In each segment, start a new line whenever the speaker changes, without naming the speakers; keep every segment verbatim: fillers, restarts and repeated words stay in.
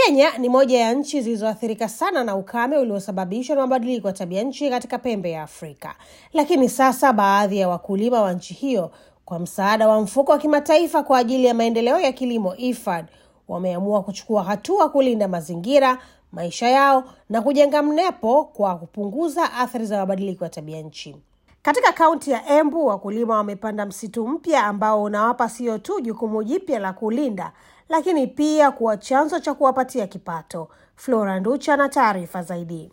Kenya ni moja ya nchi zilizoathirika sana na ukame uliosababishwa na mabadiliko ya tabia nchi katika pembe ya Afrika. Lakini sasa baadhi ya wakulima wa nchi hiyo kwa msaada wa mfuko wa kimataifa kwa ajili ya maendeleo ya kilimo I F A D wameamua kuchukua hatua kulinda mazingira, maisha yao na kujenga mnepo kwa kupunguza athari za mabadiliko ya tabia nchi. Katika kaunti ya Embu, wakulima wamepanda msitu mpya ambao unawapa sio tu jukumu jipya la kulinda, lakini pia kuwa chanzo cha kuwapatia kipato. Flora Nducha na taarifa zaidi.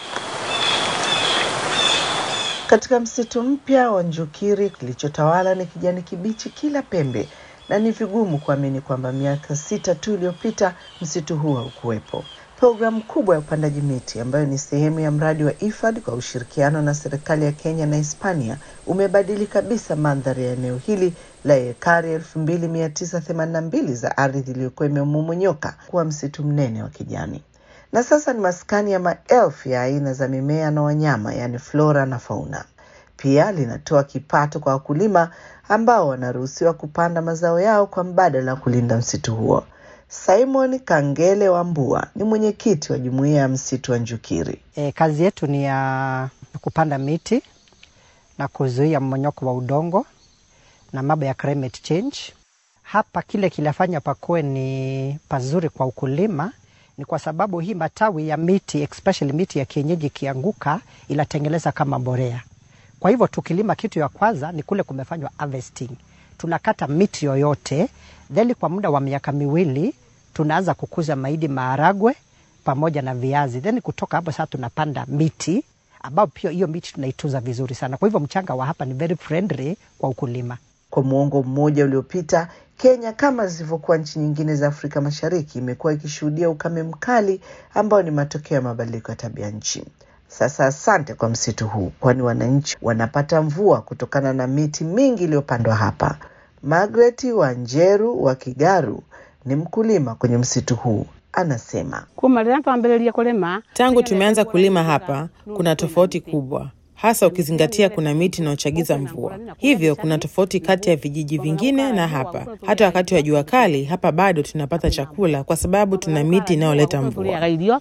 Katika msitu mpya wa Njukiri, kilichotawala ni kijani kibichi kila pembe, na ni vigumu kuamini kwamba miaka sita tu iliyopita msitu huu haukuwepo. Programu kubwa ya upandaji miti ambayo ni sehemu ya mradi wa I F A D kwa ushirikiano na serikali ya Kenya na Hispania umebadili kabisa mandhari ya eneo hili la ekari elfu mbili mia tisa themanini na mbili za ardhi iliyokuwa imemomonyoka kuwa msitu mnene wa kijani. Na sasa ni maskani ya maelfu ya aina za mimea na wanyama, yani flora na fauna. Pia linatoa kipato kwa wakulima ambao wanaruhusiwa kupanda mazao yao kwa mbadala wa kulinda msitu huo. Simon Kangele Wambua ni mwenyekiti wa jumuiya ya msitu wa Njukiri.
E, kazi yetu ni ya kupanda miti na kuzuia mmonyoko wa udongo na mambo ya climate change. Hapa kile kilafanya pakuwe ni pazuri kwa ukulima ni kwa sababu hii matawi ya miti, especially miti ya kienyeji kianguka, ilatengeleza kama mbolea. Kwa hivyo tukilima, kitu ya kwanza ni kule kumefanywa harvesting. Tunakata miti yoyote, then kwa muda wa miaka miwili tunaanza kukuza mahindi, maharagwe pamoja na viazi. Then kutoka hapo sasa tunapanda miti ambao pia hiyo miti tunaitunza vizuri sana. Kwa hivyo mchanga wa hapa ni very friendly kwa ukulima.
Kwa muongo mmoja uliopita, Kenya kama zilivyokuwa nchi nyingine za Afrika Mashariki imekuwa ikishuhudia ukame mkali ambao ni matokeo ya mabadiliko ya tabia nchi. Sasa asante kwa msitu huu, kwani wananchi wanapata mvua kutokana na miti mingi iliyopandwa hapa. Margaret Wanjeru wa Kigaru ni mkulima kwenye msitu huu. Anasema,
tangu tumeanza kulima hapa kuna tofauti kubwa, hasa ukizingatia kuna miti inayochagiza mvua. Hivyo kuna tofauti kati ya vijiji vingine na hapa. Hata wakati wa jua kali hapa bado tunapata chakula kwa sababu tuna miti inayoleta mvua.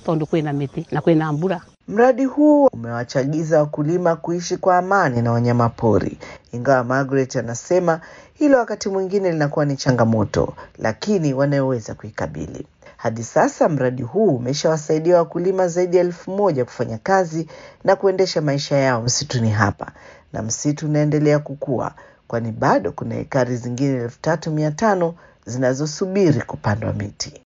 Mradi huu umewachagiza wakulima kuishi kwa amani na wanyama pori. Ingawa Margaret anasema hilo wakati mwingine linakuwa ni changamoto, lakini wanaweza kuikabili. Hadi sasa mradi huu umeshawasaidia wakulima zaidi ya elfu moja kufanya kazi na kuendesha maisha yao msituni hapa. Na msitu unaendelea kukua, kwani bado kuna ekari zingine elfu tatu mia tano zinazosubiri kupandwa miti.